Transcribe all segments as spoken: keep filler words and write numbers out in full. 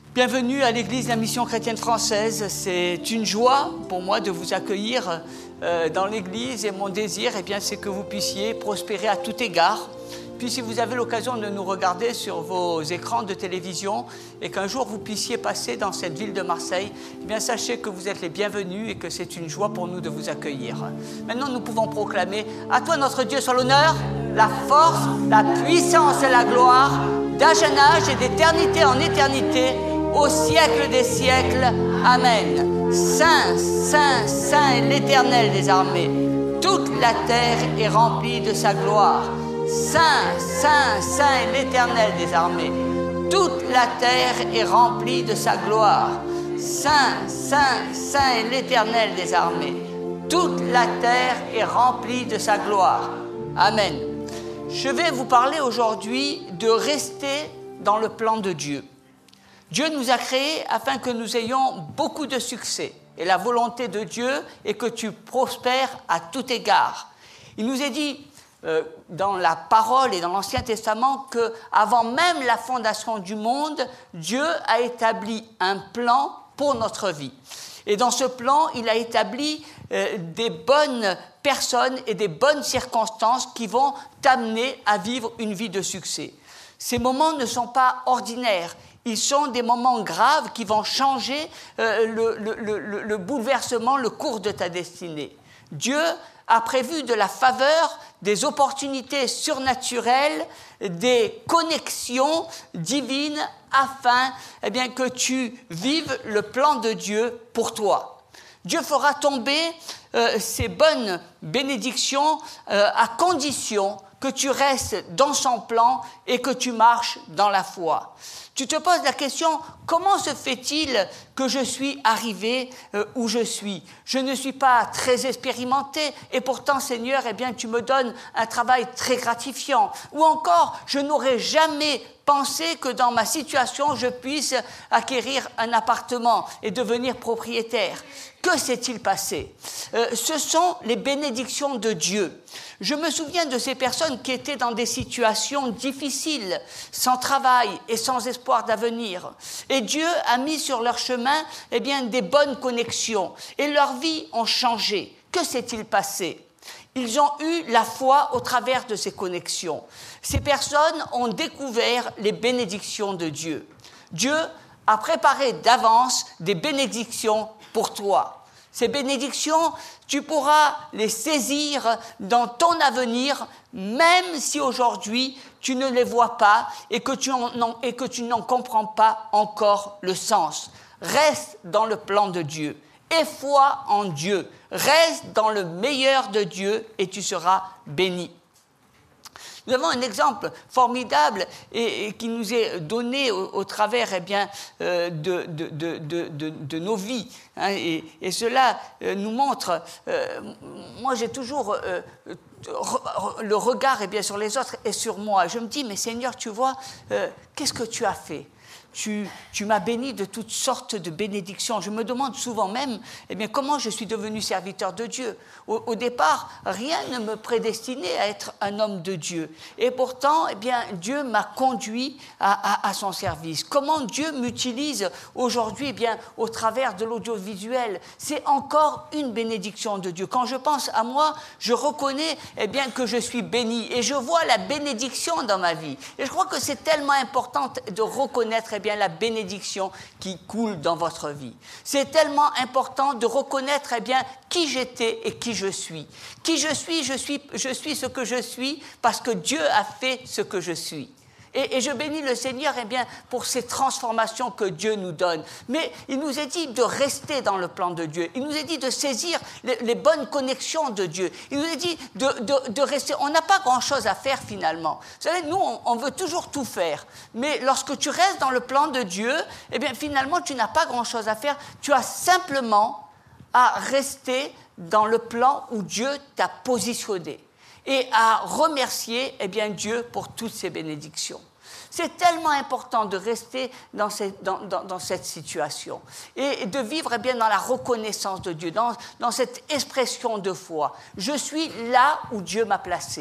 Bienvenue à l'Église de la Mission chrétienne française. C'est une joie pour moi de vous accueillir euh, dans l'Église et mon désir, eh bien, c'est que vous puissiez prospérer à tout égard. Puis si vous avez l'occasion de nous regarder sur vos écrans de télévision et qu'un jour vous puissiez passer dans cette ville de Marseille, eh bien, sachez que vous êtes les bienvenus et que c'est une joie pour nous de vous accueillir. Maintenant, nous pouvons proclamer « À toi, notre Dieu, soit l'honneur, la force, la puissance et la gloire, d'âge en âge et d'éternité en éternité, au siècle des siècles. Amen. Saint, Saint, Saint est l'Éternel des armées. Toute la terre est remplie de sa gloire. Saint, Saint, Saint est l'Éternel des armées. Toute la terre est remplie de sa gloire. Saint, Saint, Saint est l'Éternel des armées. Toute la terre est remplie de sa gloire. Amen. Je vais vous parler aujourd'hui de rester dans le plan de Dieu. Dieu nous a créés afin que nous ayons beaucoup de succès. Et la volonté de Dieu est que tu prospères à tout égard. Il nous est dit euh, dans la parole et dans l'Ancien Testament qu'avant même la fondation du monde, Dieu a établi un plan pour notre vie. Et dans ce plan, il a établi euh, des bonnes personnes et des bonnes circonstances qui vont t'amener à vivre une vie de succès. Ces moments ne sont pas ordinaires. Ils sont des moments graves qui vont changer euh, le, le, le, le bouleversement, le cours de ta destinée. Dieu a prévu de la faveur, des opportunités surnaturelles, des connexions divines afin eh bien, que tu vives le plan de Dieu pour toi. Dieu fera tomber euh, ces bonnes bénédictions euh, à condition que tu restes dans son plan et que tu marches dans la foi. Tu te poses la question, comment se fait-il que je suis arrivé euh, où je suis? Je ne suis pas très expérimenté et pourtant, Seigneur, eh bien, tu me donnes un travail très gratifiant. Ou encore, je n'aurais jamais pensé que dans ma situation, je puisse acquérir un appartement et devenir propriétaire. Que s'est-il passé? euh, Ce sont les bénédictions de Dieu. Je me souviens de ces personnes qui étaient dans des situations difficiles, sans travail et sans espoir d'avenir. Et Dieu a mis sur leur chemin eh bien, des bonnes connexions et leurs vies ont changé. Que s'est-il passé? Ils ont eu la foi au travers de ces connexions. Ces personnes ont découvert les bénédictions de Dieu. Dieu a préparé d'avance des bénédictions pour toi. Ces bénédictions, tu pourras les saisir dans ton avenir, même si aujourd'hui tu ne les vois pas et que tu en, et que tu n'en comprends pas encore le sens. Reste dans le plan de Dieu. Aie foi en Dieu. Reste dans le meilleur de Dieu et tu seras béni. Nous avons un exemple formidable et, et qui nous est donné au, au travers eh bien, euh, de, de, de, de, de, de nos vies. Hein, et, et cela euh, nous montre, euh, moi j'ai toujours euh, re, le regard eh bien, sur les autres et sur moi. Je me dis, mais Seigneur, tu vois, euh, qu'est-ce que tu as fait ? Tu, tu m'as béni de toutes sortes de bénédictions. Je me demande souvent même eh bien, comment je suis devenu serviteur de Dieu. Au, au départ, rien ne me prédestinait à être un homme de Dieu. Et pourtant, eh bien, Dieu m'a conduit à, à, à son service. Comment Dieu m'utilise aujourd'hui eh bien, au travers de l'audiovisuel? C'est encore une bénédiction de Dieu. Quand je pense à moi, je reconnais eh bien, que je suis béni et je vois la bénédiction dans ma vie. Et je crois que c'est tellement important de reconnaître eh bien, la bénédiction qui coule dans votre vie. C'est tellement important de reconnaître eh bien, qui j'étais et qui je suis. Qui je suis, je suis, je suis ce que je suis parce que Dieu a fait ce que je suis. Et, et je bénis le Seigneur eh bien, pour ces transformations que Dieu nous donne. Mais il nous est dit de rester dans le plan de Dieu. Il nous est dit de saisir les, les bonnes connexions de Dieu. Il nous est dit de, de, de rester. On n'a pas grand-chose à faire finalement. Vous savez, nous, on, on veut toujours tout faire. Mais lorsque tu restes dans le plan de Dieu, eh bien, finalement, tu n'as pas grand-chose à faire. Tu as simplement à rester dans le plan où Dieu t'a positionné. Et à remercier eh bien, Dieu pour toutes ces bénédictions. C'est tellement important de rester dans cette, dans, dans, dans cette situation et de vivre eh bien, dans la reconnaissance de Dieu, dans, dans cette expression de foi. Je suis là où Dieu m'a placé.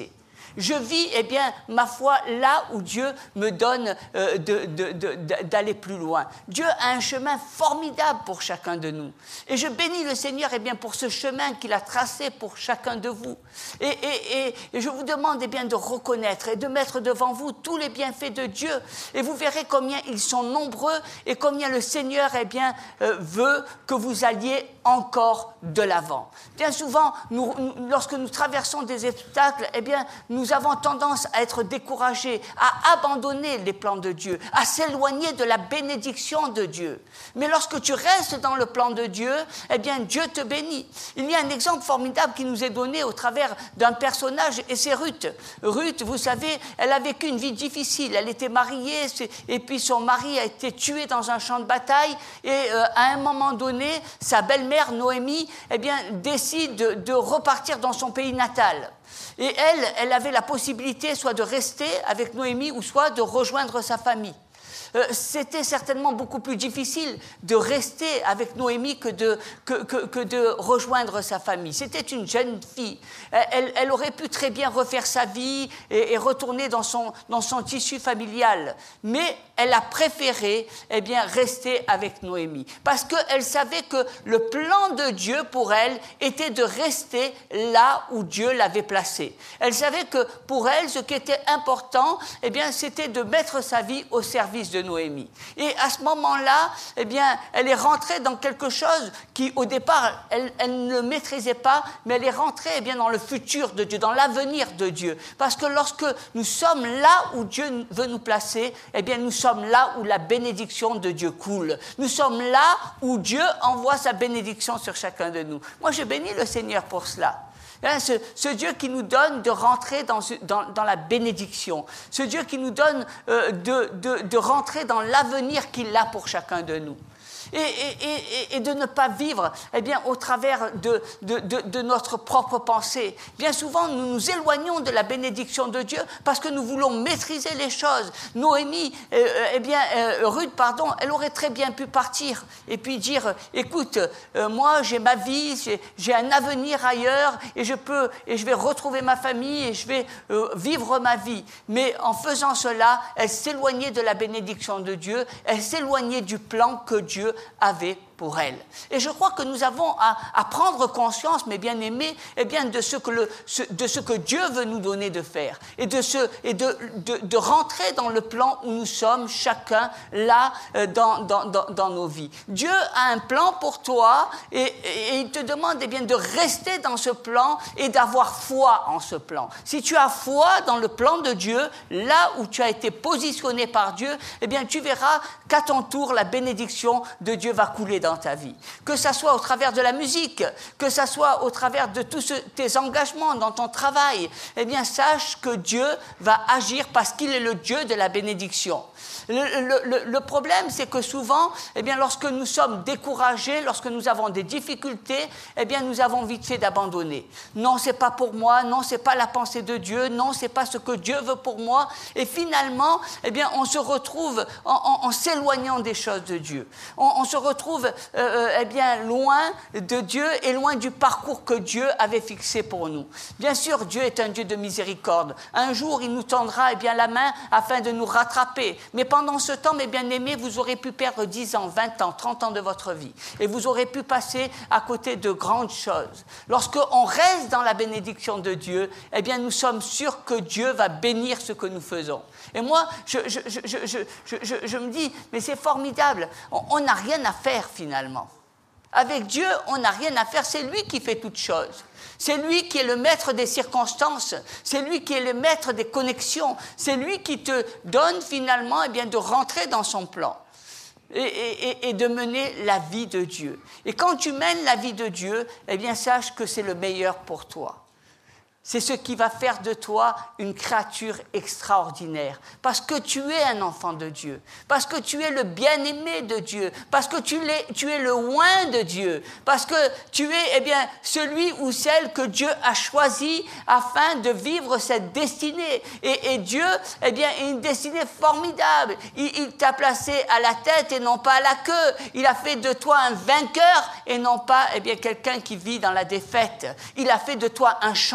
Je vis, eh bien, ma foi là où Dieu me donne euh, de, de, de, d'aller plus loin. Dieu a un chemin formidable pour chacun de nous. Et je bénis le Seigneur, eh bien, pour ce chemin qu'il a tracé pour chacun de vous. Et, et, et, et je vous demande, eh bien, de reconnaître et de mettre devant vous tous les bienfaits de Dieu. Et vous verrez combien ils sont nombreux et combien le Seigneur, eh bien, euh, veut que vous alliez encore de l'avant. Bien souvent, nous, lorsque nous traversons des obstacles, eh bien, nous avons tendance à être découragés, à abandonner les plans de Dieu, à s'éloigner de la bénédiction de Dieu. Mais lorsque tu restes dans le plan de Dieu, eh bien, Dieu te bénit. Il y a un exemple formidable qui nous est donné au travers d'un personnage, et c'est Ruth. Ruth, vous savez, elle a vécu une vie difficile. Elle était mariée, et puis son mari a été tué dans un champ de bataille, et euh, à un moment donné, sa belle-mère, Noémie, eh bien, décide de, de repartir dans son pays natal. Et elle, elle avait la possibilité soit de rester avec Noémie ou soit de rejoindre sa famille. Euh, c'était certainement beaucoup plus difficile de rester avec Noémie que de, que, que, que de rejoindre sa famille. C'était une jeune fille. Elle, elle aurait pu très bien refaire sa vie et, et retourner dans son, dans son tissu familial. Mais elle a préféré eh bien, rester avec Noémie. Parce qu'elle savait que le plan de Dieu pour elle était de rester là où Dieu l'avait placée. Elle savait que pour elle, ce qui était important, eh bien, c'était de mettre sa vie au service de Noémie. Et à ce moment-là, eh bien, elle est rentrée dans quelque chose qui, au départ, elle, elle ne maîtrisait pas, mais elle est rentrée eh bien, dans le futur de Dieu, dans l'avenir de Dieu. Parce que lorsque nous sommes là où Dieu veut nous placer, eh bien, nous sommes là où la bénédiction de Dieu coule. Nous sommes là où Dieu envoie sa bénédiction sur chacun de nous. Moi, je bénis le Seigneur pour cela. Hein, ce, ce Dieu qui nous donne de rentrer dans, dans, dans la bénédiction, ce Dieu qui nous donne euh, de, de, de rentrer dans l'avenir qu'il a pour chacun de nous. Et, et, et de ne pas vivre eh bien, au travers de, de, de, de notre propre pensée. Bien souvent, nous nous éloignons de la bénédiction de Dieu parce que nous voulons maîtriser les choses. Noémie, euh, eh bien, euh, Ruth, pardon, elle aurait très bien pu partir et puis dire, écoute, euh, moi j'ai ma vie, j'ai, j'ai un avenir ailleurs et je peux, et je vais retrouver ma famille et je vais euh, vivre ma vie. Mais en faisant cela, elle s'éloignait de la bénédiction de Dieu, elle s'éloignait du plan que Dieu avait pour elle. Et je crois que nous avons à, à prendre conscience, mes bien-aimés, eh bien, de, ce que le, ce, de ce que Dieu veut nous donner de faire et, de, ce, et de, de, de rentrer dans le plan où nous sommes chacun là euh, dans, dans, dans, dans nos vies. Dieu a un plan pour toi et, et, et il te demande eh bien, de rester dans ce plan et d'avoir foi en ce plan. Si tu as foi dans le plan de Dieu, là où tu as été positionné par Dieu, eh bien, tu verras qu'à ton tour, la bénédiction de Dieu va couler dans ta vie. Que ça soit au travers de la musique, que ça soit au travers de tous ce, tes engagements dans ton travail, eh bien, sache que Dieu va agir parce qu'il est le Dieu de la bénédiction. Le, le, le, le problème, c'est que souvent, eh bien, lorsque nous sommes découragés, lorsque nous avons des difficultés, eh bien, nous avons vite fait d'abandonner. Non, c'est pas pour moi, non, c'est pas la pensée de Dieu, non, c'est pas ce que Dieu veut pour moi. Et finalement, eh bien, on se retrouve en, en, en s'éloignant des choses de Dieu. On, on se retrouve, euh, eh bien, loin de Dieu et loin du parcours que Dieu avait fixé pour nous. Bien sûr, Dieu est un Dieu de miséricorde. Un jour, il nous tendra, eh bien, la main afin de nous rattraper. Mais pendant ce temps, mes bien-aimés, vous aurez pu perdre dix ans, vingt ans, trente ans de votre vie. Et vous aurez pu passer à côté de grandes choses. Lorsqu'on reste dans la bénédiction de Dieu, eh bien, nous sommes sûrs que Dieu va bénir ce que nous faisons. Et moi, je, je, je, je, je, je, je me dis, mais c'est formidable, on n'a rien à faire finalement. Avec Dieu, on n'a rien à faire, c'est lui qui fait toutes choses. C'est lui qui est le maître des circonstances, c'est lui qui est le maître des connexions, c'est lui qui te donne finalement eh bien, de rentrer dans son plan et, et, et de mener la vie de Dieu. Et quand tu mènes la vie de Dieu, eh bien, sache que c'est le meilleur pour toi. C'est ce qui va faire de toi une créature extraordinaire. Parce que tu es un enfant de Dieu. Parce que tu es le bien-aimé de Dieu. Parce que tu es, tu es le oint de Dieu. Parce que tu es eh bien, celui ou celle que Dieu a choisi afin de vivre cette destinée. Et, et Dieu eh bien, a une destinée formidable. Il, il t'a placé à la tête et non pas à la queue. Il a fait de toi un vainqueur et non pas eh bien, quelqu'un qui vit dans la défaite. Il a fait de toi un champion.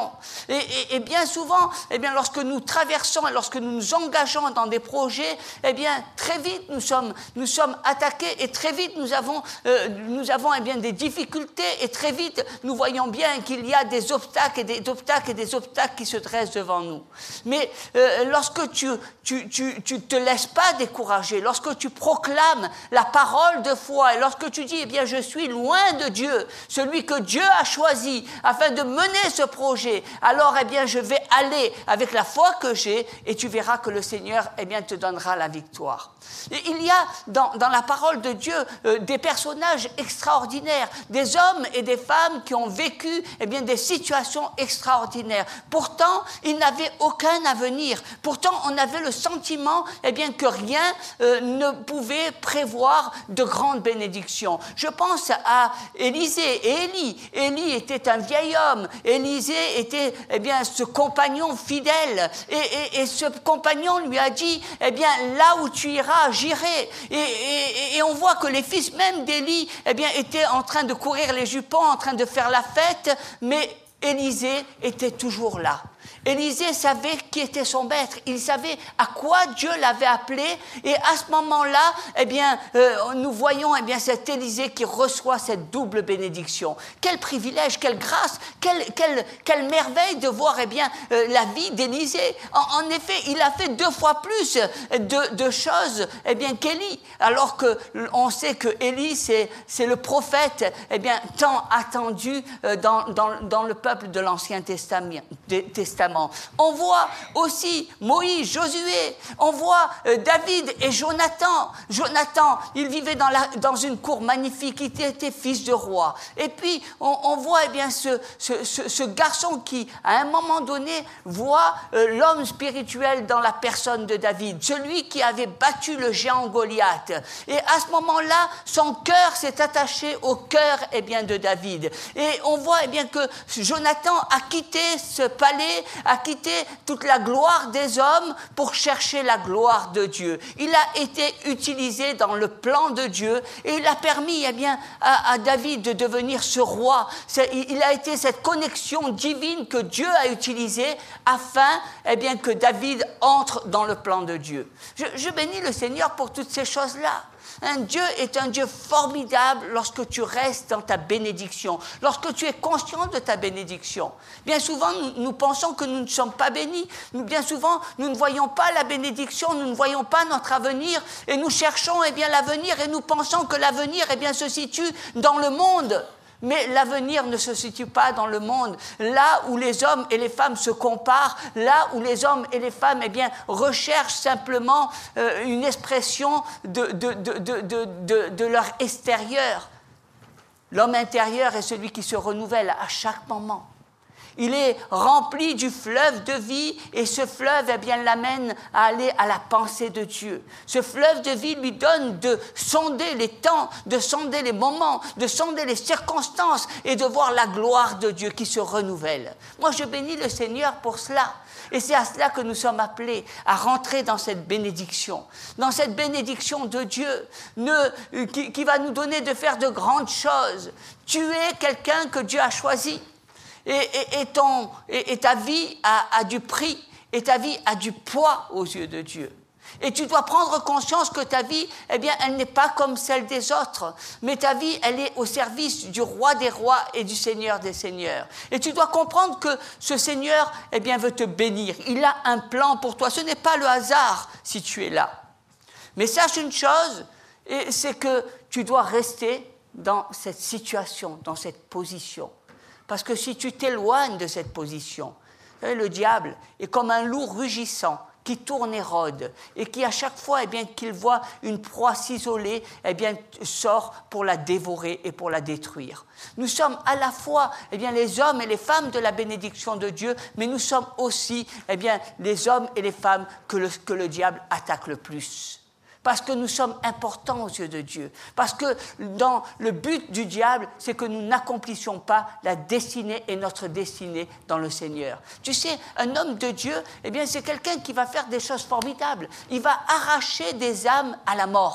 voyons. Et, et, et bien souvent, eh bien, lorsque nous traversons et lorsque nous nous engageons dans des projets, eh bien, très vite nous sommes, nous sommes attaqués et très vite nous avons, euh, nous avons eh bien, des difficultés et très vite nous voyons bien qu'il y a des obstacles et des obstacles et des obstacles qui se dressent devant nous. Mais euh, lorsque tu, tu, tu, tu te laisses pas décourager, lorsque tu proclames la parole de foi et lorsque tu dis, eh bien, je suis loin de Dieu, celui que Dieu a choisi afin de mener ce projet, alors, eh bien, je vais aller avec la foi que j'ai et tu verras que le Seigneur, eh bien, te donnera la victoire. Et il y a dans, dans la parole de Dieu euh, des personnages extraordinaires, des hommes et des femmes qui ont vécu, eh bien, des situations extraordinaires. Pourtant, ils n'avaient aucun avenir. Pourtant, on avait le sentiment, eh bien, que rien euh, ne pouvait prévoir de grandes bénédictions. Je pense à Élisée et Élie. Élie était un vieil homme. Élisée était, eh bien, ce compagnon fidèle. Et, et, et ce compagnon lui a dit, eh bien, là où tu iras, j'irai. Et, et, et on voit que les fils même d'Élie, eh bien, étaient en train de courir les jupons, en train de faire la fête, mais Élisée était toujours là. Élisée savait qui était son maître, il savait à quoi Dieu l'avait appelé, et à ce moment-là, eh bien, euh, nous voyons eh bien, cet Élisée qui reçoit cette double bénédiction. Quel privilège, quelle grâce, quelle, quelle, quelle merveille de voir eh bien, euh, la vie d'Élisée. En, en effet, il a fait deux fois plus de, de choses eh bien, qu'Élie, alors qu'on sait que Élie, c'est, c'est le prophète eh bien, tant attendu euh, dans, dans, dans le peuple de l'Ancien Testament. Testament. On voit aussi Moïse, Josué, on voit euh, David et Jonathan. Jonathan, il vivait dans, la, dans une cour magnifique, il était fils de roi. Et puis, on, on voit eh bien, ce, ce, ce, ce garçon qui, à un moment donné, voit euh, l'homme spirituel dans la personne de David, celui qui avait battu le géant Goliath. Et à ce moment-là, son cœur s'est attaché au cœur eh bien, de David. Et on voit eh bien, que Jonathan a quitté ce palais, a quitté toute la gloire des hommes pour chercher la gloire de Dieu. Il a été utilisé dans le plan de Dieu et il a permis eh bien, à, à David de devenir ce roi. C'est, il a été cette connexion divine que Dieu a utilisée afin eh bien, que David entre dans le plan de Dieu. Je, je bénis le Seigneur pour toutes ces choses-là. Un Dieu est un Dieu formidable lorsque tu restes dans ta bénédiction, lorsque tu es conscient de ta bénédiction. Bien souvent, nous, nous pensons que nous ne sommes pas bénis. Nous, bien souvent, nous ne voyons pas la bénédiction, nous ne voyons pas notre avenir et nous cherchons eh bien, l'avenir et nous pensons que l'avenir eh bien, se situe dans le monde. Mais l'avenir ne se situe pas dans le monde. Là où les hommes et les femmes se comparent, là où les hommes et les femmes eh bien, recherchent simplement euh, une expression de, de, de, de, de, de, de leur extérieur. L'homme intérieur est celui qui se renouvelle à chaque moment. Il est rempli du fleuve de vie et ce fleuve eh bien, l'amène à aller à la pensée de Dieu. Ce fleuve de vie lui donne de sonder les temps, de sonder les moments, de sonder les circonstances et de voir la gloire de Dieu qui se renouvelle. Moi, je bénis le Seigneur pour cela. Et c'est à cela que nous sommes appelés, à rentrer dans cette bénédiction, dans cette bénédiction de Dieu ne, qui, qui va nous donner de faire de grandes choses. Tu es quelqu'un que Dieu a choisi. Et, et, et, ton, et, et ta vie a, a du prix, et ta vie a du poids aux yeux de Dieu. Et tu dois prendre conscience que ta vie, eh bien, elle n'est pas comme celle des autres, mais ta vie, elle est au service du roi des rois et du Seigneur des seigneurs. Et tu dois comprendre que ce Seigneur, eh bien, veut te bénir. Il a un plan pour toi. Ce n'est pas le hasard si tu es là. Mais sache une chose, et c'est que tu dois rester dans cette situation, dans cette position. Parce que si tu t'éloignes de cette position, le diable est comme un loup rugissant qui tourne et rôde et qui, à chaque fois eh bien, qu'il voit une proie s'isoler, eh bien, sort pour la dévorer et pour la détruire. Nous sommes à la fois eh bien, les hommes et les femmes de la bénédiction de Dieu, mais nous sommes aussi eh bien, les hommes et les femmes que le, que le diable attaque le plus. Parce que nous sommes importants aux yeux de Dieu. Parce que dans le but du diable, c'est que nous n'accomplissions pas la destinée et notre destinée dans le Seigneur. Tu sais, un homme de Dieu, eh bien, c'est quelqu'un qui va faire des choses formidables. Il va arracher des âmes à la mort.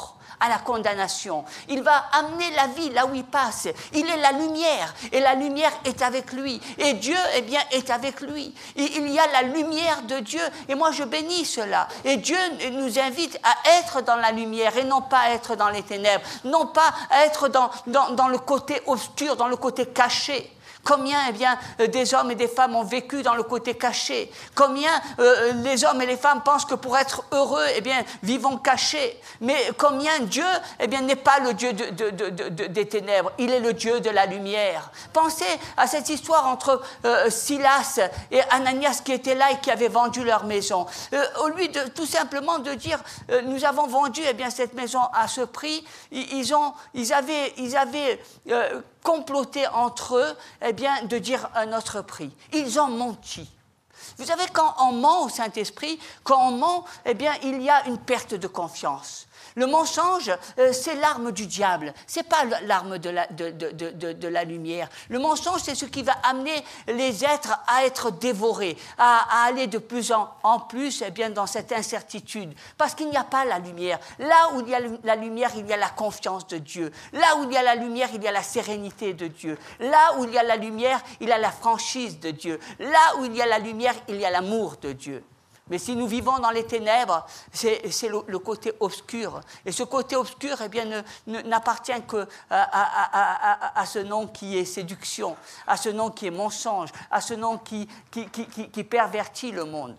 à la condamnation. Il va amener la vie là où il passe. Il est la lumière et la lumière est avec lui. Et Dieu, eh bien, est avec lui. Et il y a la lumière de Dieu et moi je bénis cela. Et Dieu nous invite à être dans la lumière et non pas à être dans les ténèbres, non pas à être dans, dans, dans le côté obscur, dans le côté caché. Combien eh bien, des hommes et des femmes ont vécu dans le côté caché? Combien euh, les hommes et les femmes pensent que pour être heureux, eh bien, vivons cachés? Mais combien Dieu eh bien, n'est pas le Dieu de, de, de, de, des ténèbres, il est le Dieu de la lumière. Pensez à cette histoire entre euh, Silas et Ananias qui étaient là et qui avaient vendu leur maison. Euh, au lieu de tout simplement de dire euh, nous avons vendu eh bien, cette maison à ce prix, ils, ils, ont, ils avaient, ils avaient euh, comploté entre eux eh bien, de dire un autre prix. Ils ont menti. Vous savez, quand on ment au Saint-Esprit, quand on ment, eh bien, il y a une perte de confiance. Le mensonge, euh, c'est l'arme du diable. Ce n'est pas l'arme de la, de, de, de, de la lumière. Le mensonge, c'est ce qui va amener les êtres à être dévorés, à, à aller de plus en, en plus eh bien, dans cette incertitude. Parce qu'il n'y a pas la lumière. Là où il y a la lumière, il y a la confiance de Dieu. Là où il y a la lumière, il y a la sérénité de Dieu. Là où il y a la lumière, il y a la franchise de Dieu. Là où il y a la lumière, il y a l'amour de Dieu. Mais si nous vivons dans les ténèbres, c'est, c'est le, le côté obscur. Et ce côté obscur eh bien, ne, ne, n'appartient qu'à à, à, à, à ce nom qui est séduction, à ce nom qui est mensonge, à ce nom qui, qui, qui, qui, qui pervertit le monde.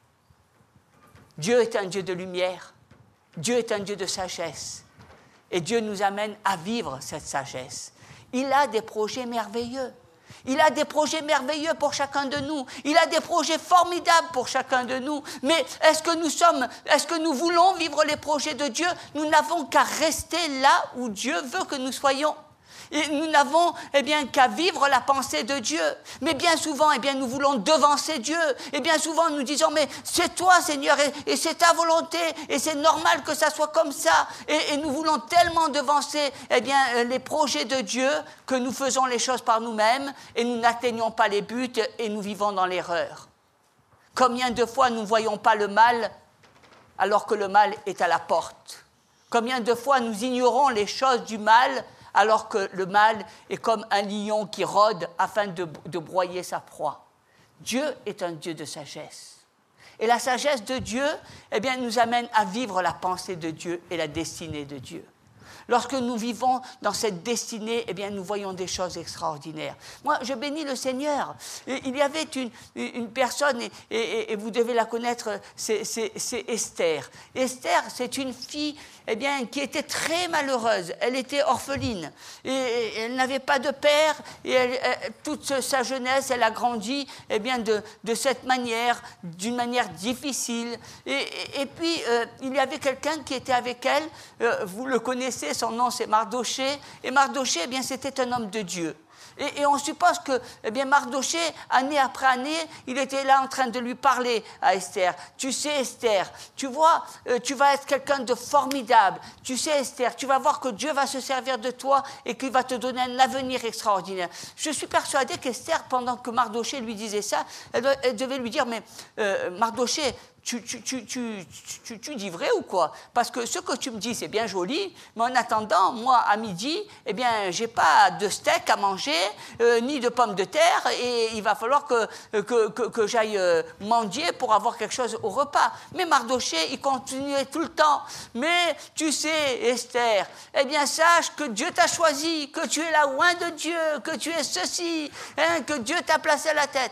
Dieu est un Dieu de lumière. Dieu est un Dieu de sagesse. Et Dieu nous amène à vivre cette sagesse. Il a des projets merveilleux. Il a des projets merveilleux pour chacun de nous. Il a des projets formidables pour chacun de nous. Mais est-ce que nous sommes, est-ce que nous voulons vivre les projets de Dieu? Nous n'avons qu'à rester là où Dieu veut que nous soyons. Et nous n'avons eh bien, qu'à vivre la pensée de Dieu. Mais bien souvent, eh bien, nous voulons devancer Dieu. Et bien souvent, nous disons, mais c'est toi, Seigneur, et, et c'est ta volonté, et c'est normal que ça soit comme ça. Et, et nous voulons tellement devancer eh bien, les projets de Dieu que nous faisons les choses par nous-mêmes et nous n'atteignons pas les buts et nous vivons dans l'erreur. Combien de fois nous ne voyons pas le mal alors que le mal est à la porte? Combien de fois nous ignorons les choses du mal alors que le mal est comme un lion qui rôde afin de, de broyer sa proie. Dieu est un Dieu de sagesse. Et la sagesse de Dieu eh bien, nous amène à vivre la pensée de Dieu et la destinée de Dieu. Lorsque nous vivons dans cette destinée, eh bien, nous voyons des choses extraordinaires. Moi, je bénis le Seigneur. Il y avait une, une personne, et, et, et vous devez la connaître, c'est, c'est, c'est Esther. Esther, c'est une fille eh bien, qui était très malheureuse. Elle était orpheline. Et, et elle n'avait pas de père. Et elle, elle, toute sa jeunesse, elle a grandi eh bien, de, de cette manière, d'une manière difficile. Et, et, et puis, euh, il y avait quelqu'un qui était avec elle. Euh, vous le connaissez, son nom c'est Mardoché, et Mardoché, eh bien, c'était un homme de Dieu. Et, et on suppose que eh bien, Mardoché, année après année, il était là en train de lui parler à Esther. Tu sais, Esther, tu vois, euh, tu vas être quelqu'un de formidable. Tu sais, Esther, tu vas voir que Dieu va se servir de toi et qu'il va te donner un avenir extraordinaire. Je suis persuadée qu'Esther, pendant que Mardoché lui disait ça, elle, elle devait lui dire, mais euh, Mardoché, Tu, tu, tu, tu, tu, tu dis vrai ou quoi? Parce que ce que tu me dis, c'est bien joli, mais en attendant, moi, à midi, eh bien, j'ai pas de steak à manger, euh, ni de pommes de terre, et il va falloir que, que, que, que j'aille euh, mendier pour avoir quelque chose au repas. Mais Mardoché, il continuait tout le temps. Mais tu sais, Esther, eh bien, sache que Dieu t'a choisi, que tu es la oint de Dieu, que tu es ceci, hein, que Dieu t'a placé à la tête.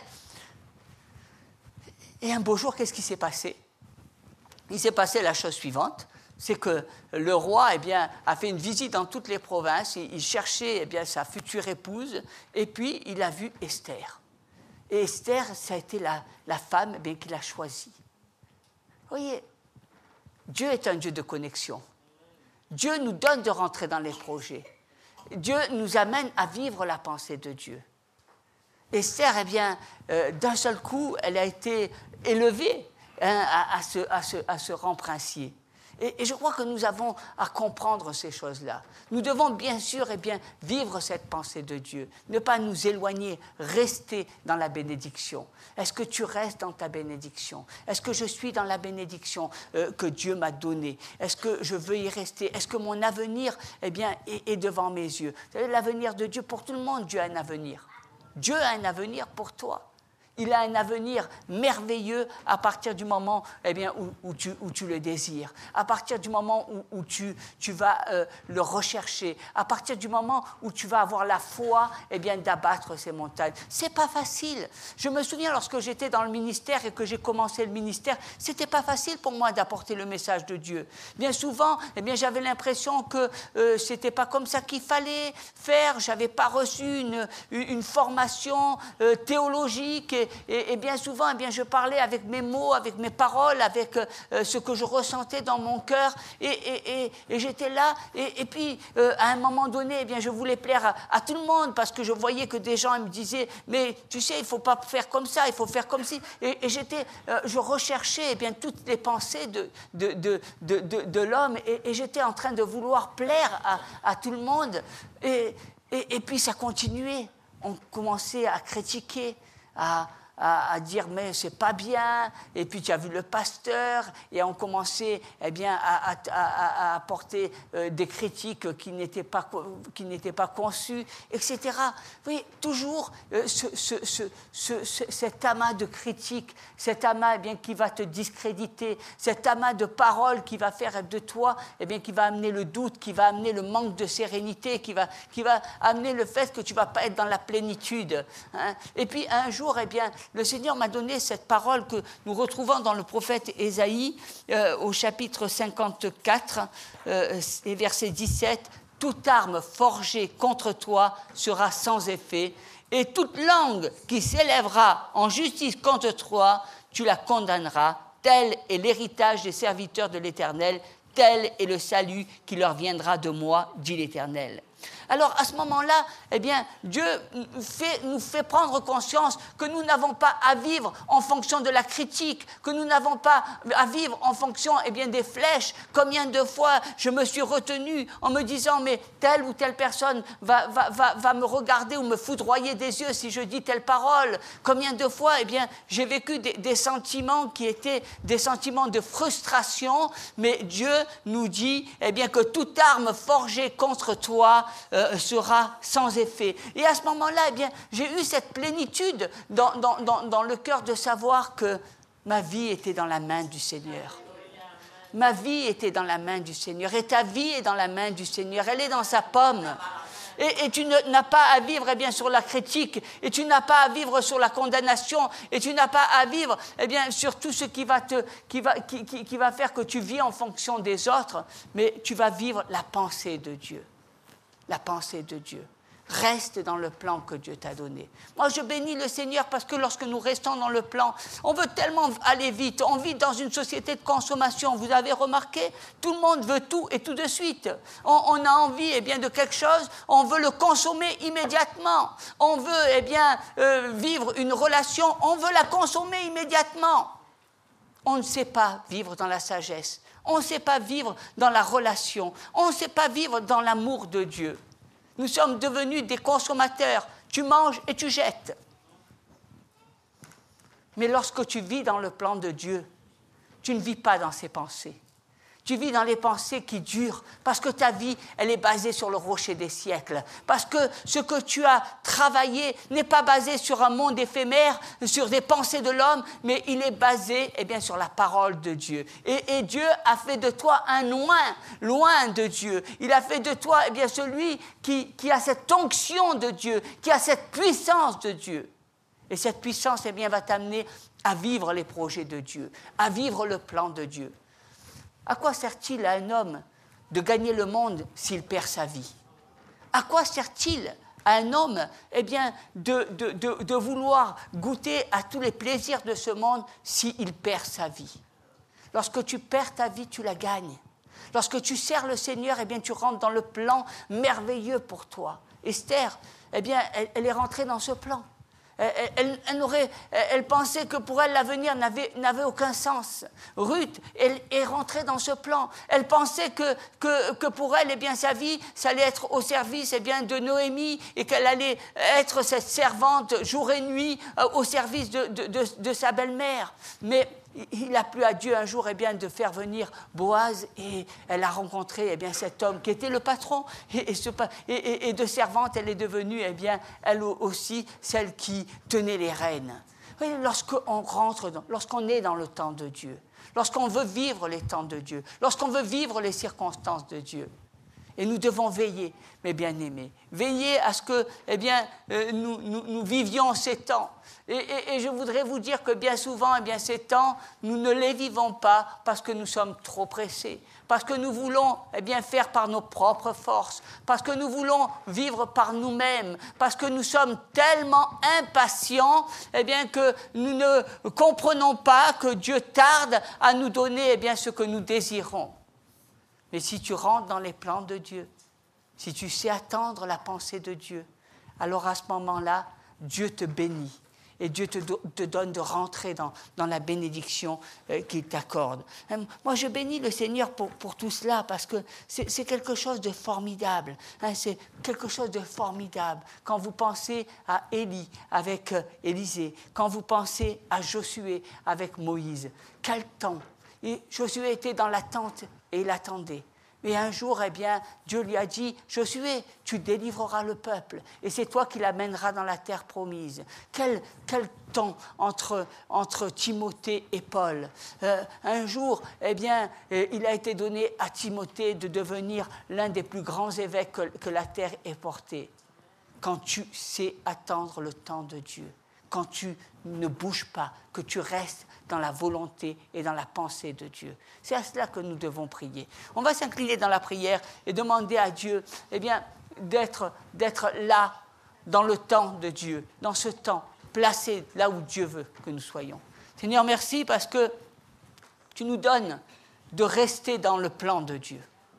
Et un beau jour, qu'est-ce qui s'est passé? Il s'est passé la chose suivante, c'est que le roi eh bien, a fait une visite dans toutes les provinces, il cherchait eh bien, sa future épouse, et puis il a vu Esther. Et Esther, ça a été la, la femme eh bien, qu'il a choisie. Vous voyez, Dieu est un Dieu de connexion. Dieu nous donne de rentrer dans les projets. Dieu nous amène à vivre la pensée de Dieu. Esther, eh bien, euh, d'un seul coup, elle a été élevée hein, à, à, ce, à, ce, à ce rang princier. Et, et je crois que nous avons à comprendre ces choses-là. Nous devons bien sûr eh bien, vivre cette pensée de Dieu, ne pas nous éloigner, rester dans la bénédiction. Est-ce que tu restes dans ta bénédiction? Est-ce que je suis dans la bénédiction euh, que Dieu m'a donnée? Est-ce que je veux y rester? Est-ce que mon avenir eh bien, est, est devant mes yeux? Vous savez, l'avenir de Dieu, pour tout le monde, Dieu a un avenir. Dieu a un avenir pour toi. Il a un avenir merveilleux à partir du moment eh bien, où, où, tu, où tu le désires, à partir du moment où, où tu, tu vas euh, le rechercher, à partir du moment où tu vas avoir la foi eh bien, d'abattre ces montagnes. Ce n'est pas facile. Je me souviens lorsque j'étais dans le ministère et que j'ai commencé le ministère, ce n'était pas facile pour moi d'apporter le message de Dieu. Bien souvent, eh bien, j'avais l'impression que euh, ce n'était pas comme ça qu'il fallait faire. Je n'avais pas reçu une, une formation euh, théologique. Et, Et, et bien souvent, eh bien, je parlais avec mes mots, avec mes paroles, avec euh, ce que je ressentais dans mon cœur. Et, et, et, et j'étais là. Et, et puis, euh, à un moment donné, eh bien, je voulais plaire à, à tout le monde parce que je voyais que des gens me disaient « Mais tu sais, il ne faut pas faire comme ça, il faut faire comme ci. » Et, et j'étais, euh, je recherchais eh bien, toutes les pensées de, de, de, de, de, de l'homme. Et, et j'étais en train de vouloir plaire à, à tout le monde. Et, et, et puis, ça continuait. On commençait à critiquer, à... À, à dire mais c'est pas bien, et puis tu as vu le pasteur, et on commençait eh bien, à, à, à, à apporter euh, des critiques qui n'étaient pas, qui n'étaient pas conçues, et cetera. Vous voyez, toujours euh, ce, ce, ce, ce, ce, cet amas de critiques, cet amas eh bien, qui va te discréditer, cet amas de paroles qui va faire de toi, eh bien, qui va amener le doute, qui va amener le manque de sérénité, qui va, qui va amener le fait que tu ne vas pas être dans la plénitude. Hein. Et puis un jour, eh bien, le Seigneur m'a donné cette parole que nous retrouvons dans le prophète Ésaïe euh, au chapitre cinquante-quatre euh, et verset dix-sept. « Toute arme forgée contre toi sera sans effet, et toute langue qui s'élèvera en justice contre toi, tu la condamneras. Tel est l'héritage des serviteurs de l'Éternel, tel est le salut qui leur viendra de moi, dit l'Éternel. » Alors, à ce moment-là, eh bien, Dieu fait, nous fait prendre conscience que nous n'avons pas à vivre en fonction de la critique, que nous n'avons pas à vivre en fonction eh bien, des flèches. Combien de fois je me suis retenu en me disant, mais telle ou telle personne va, va, va, va me regarder ou me foudroyer des yeux si je dis telle parole. Combien de fois eh bien, j'ai vécu des, des sentiments qui étaient des sentiments de frustration, mais Dieu nous dit eh bien, que toute arme forgée contre toi Euh, sera sans effet. Et à ce moment-là, eh bien, j'ai eu cette plénitude dans, dans, dans, dans le cœur de savoir que ma vie était dans la main du Seigneur. Ma vie était dans la main du Seigneur. Et ta vie est dans la main du Seigneur. Elle est dans sa paume. Et, et tu ne, n'as pas à vivre eh bien, sur la critique, et tu n'as pas à vivre sur la condamnation, et tu n'as pas à vivre eh bien, sur tout ce qui va, te, qui, va, qui, qui, qui va faire que tu vis en fonction des autres, mais tu vas vivre la pensée de Dieu. La pensée de Dieu. Reste dans le plan que Dieu t'a donné. Moi, je bénis le Seigneur parce que lorsque nous restons dans le plan, on veut tellement aller vite. On vit dans une société de consommation. Vous avez remarqué, tout le monde veut tout et tout de suite. On, on a envie eh bien, de quelque chose, on veut le consommer immédiatement. On veut eh bien, euh, vivre une relation, on veut la consommer immédiatement. On ne sait pas vivre dans la sagesse. On ne sait pas vivre dans la relation. On ne sait pas vivre dans l'amour de Dieu. Nous sommes devenus des consommateurs. Tu manges et tu jettes. Mais lorsque tu vis dans le plan de Dieu, tu ne vis pas dans ses pensées. Tu vis dans les pensées qui durent, parce que ta vie, elle est basée sur le rocher des siècles. Parce que ce que tu as travaillé n'est pas basé sur un monde éphémère, sur des pensées de l'homme, mais il est basé eh bien, sur la parole de Dieu. Et, et Dieu a fait de toi un loin, loin de Dieu. Il a fait de toi eh bien, celui qui, qui a cette onction de Dieu, qui a cette puissance de Dieu. Et cette puissance eh bien, va t'amener à vivre les projets de Dieu, à vivre le plan de Dieu. À quoi sert-il à un homme de gagner le monde s'il perd sa vie? À quoi sert-il à un homme eh bien, de, de, de, de vouloir goûter à tous les plaisirs de ce monde s'il perd sa vie? Lorsque tu perds ta vie, tu la gagnes. Lorsque tu sers le Seigneur, eh bien, tu rentres dans le plan merveilleux pour toi. Esther, eh bien, elle, elle est rentrée dans ce plan. Elle, elle, elle, aurait, elle pensait que pour elle, l'avenir n'avait, n'avait aucun sens. Ruth, elle est rentrée dans ce plan. Elle pensait que, que, que pour elle, eh bien, sa vie, ça allait être au service eh bien, de Noémie et qu'elle allait être cette servante jour et nuit euh, au service de, de, de, de sa belle-mère. Mais il a plu à Dieu un jour eh bien, de faire venir Boaz et elle a rencontré eh bien, cet homme qui était le patron et, et, ce, et, et, et de servante, elle est devenue eh bien, elle aussi celle qui tenait les rênes. Lorsqu'on rentre, dans, lorsqu'on est dans le temps de Dieu, lorsqu'on veut vivre les temps de Dieu, lorsqu'on veut vivre les circonstances de Dieu, et nous devons veiller, mes bien-aimés, veiller à ce que eh bien, euh, nous, nous, nous vivions ces temps. Et, et, et je voudrais vous dire que bien souvent, eh bien, ces temps, nous ne les vivons pas parce que nous sommes trop pressés, parce que nous voulons eh bien, faire par nos propres forces, parce que nous voulons vivre par nous-mêmes, parce que nous sommes tellement impatients eh bien, que nous ne comprenons pas que Dieu tarde à nous donner eh bien, ce que nous désirons. Mais si tu rentres dans les plans de Dieu, si tu sais attendre la pensée de Dieu, alors à ce moment-là, Dieu te bénit et Dieu te, do- te donne de rentrer dans, dans la bénédiction euh, qu'il t'accorde. Hein, moi, je bénis le Seigneur pour, pour tout cela parce que c'est, c'est quelque chose de formidable. Hein, c'est quelque chose de formidable. Quand vous pensez à Élie avec euh, Élisée, quand vous pensez à Josué avec Moïse, quel temps! Et Josué était dans l'attente et il attendait. Et un jour, eh bien, Dieu lui a dit, Josué, tu délivreras le peuple et c'est toi qui l'amèneras dans la terre promise. Quel, quel temps entre, entre Timothée et Paul. Euh, un jour, eh bien, euh, il a été donné à Timothée de devenir l'un des plus grands évêques que, que la terre ait porté. Quand tu sais attendre le temps de Dieu, quand tu ne bouges pas, que tu restes dans la volonté et dans la pensée de Dieu. C'est à cela que nous devons prier. On va s'incliner dans la prière et demander à Dieu eh bien, d'être, d'être là dans le temps de Dieu, dans ce temps, placé là où Dieu veut que nous soyons. Seigneur, merci parce que tu nous donnes de rester dans le plan de Dieu,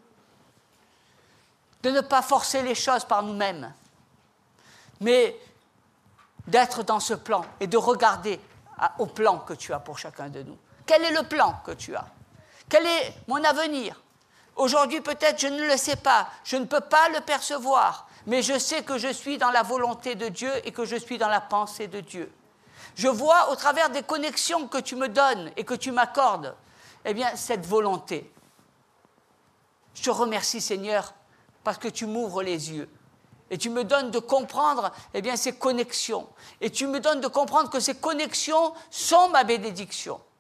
de ne pas forcer les choses par nous-mêmes, mais d'être dans ce plan et de regarder au plan que tu as pour chacun de nous. Quel est le plan que tu as? Quel est mon avenir? Aujourd'hui, peut-être, je ne le sais pas, je ne peux pas le percevoir, mais je sais que je suis dans la volonté de Dieu et que je suis dans la pensée de Dieu. Je vois au travers des connexions que tu me donnes et que tu m'accordes, eh bien, cette volonté. Je te remercie, Seigneur, parce que tu m'ouvres les yeux. Et tu me donnes de comprendre eh bien, ces connexions. Et tu me donnes de comprendre que ces connexions sont ma bénédiction.